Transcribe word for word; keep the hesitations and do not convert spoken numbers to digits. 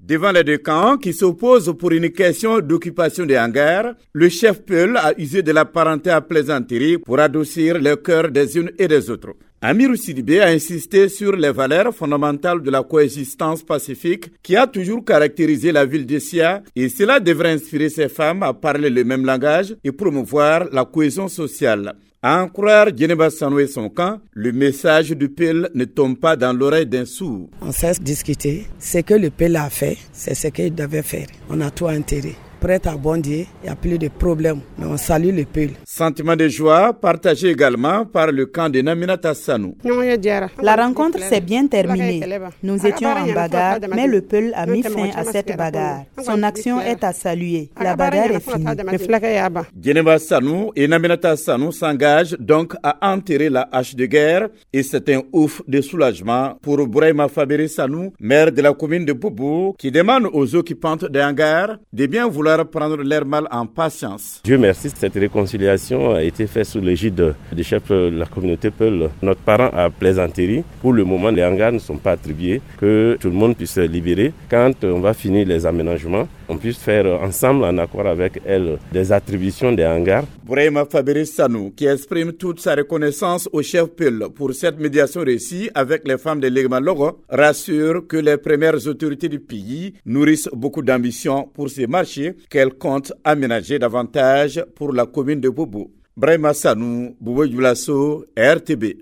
Devant les deux camps qui s'opposent pour une question d'occupation des hangars, le chef Peul a usé de la parenté à plaisanterie pour adoucir le cœur des unes et des autres. Amirou Sidibé a insisté sur les valeurs fondamentales de la coexistence pacifique qui a toujours caractérisé la ville de Sia et cela devrait inspirer ces femmes à parler le même langage et promouvoir la cohésion sociale. À en croire Djeneba Sanou et son camp, le message du P E L ne tombe pas dans l'oreille d'un sourd. On sait discuter. Ce que le P E L a fait, c'est ce qu'il devait faire. On a tout intérêt. Prêt à bondir, il n'y a plus de problème. Mais on salue le P E L. Sentiment de joie partagé également par le camp de Naminata Sanou. La rencontre s'est bien terminée. Nous étions en bagarre, mais le P E L a mis fin à cette bagarre. Son action est à saluer. La bagarre est finie. Djeneba Sanou et Naminata Sanou s'engagent donc à enterrer la hache de guerre et c'est un ouf de soulagement pour Bouraïma Faberi Sanou, maire de la commune de Boubou, qui demande aux occupantes des hangars de bien vouloir prendre leur mal en patience. Dieu merci, cette réconciliation a été faite sous l'égide du chef de la communauté P E L. Notre parent a plaisanterie. Pour le moment, les hangars ne sont pas attribués, que tout le monde puisse se libérer. Quand on va finir les aménagements, on puisse faire ensemble, en accord avec elle, des attributions des hangars. Bouraïma Faberi Sanou, qui exprime toute sa reconnaissance au chef P E L pour cette médiation réussie avec les femmes de Legma Logo, rassure que les premières autorités du pays nourrissent beaucoup d'ambition pour ces marchés qu'elle compte aménager davantage pour la commune de Boubou. Brahima Sanou, Boubou Djoulasso, R T B.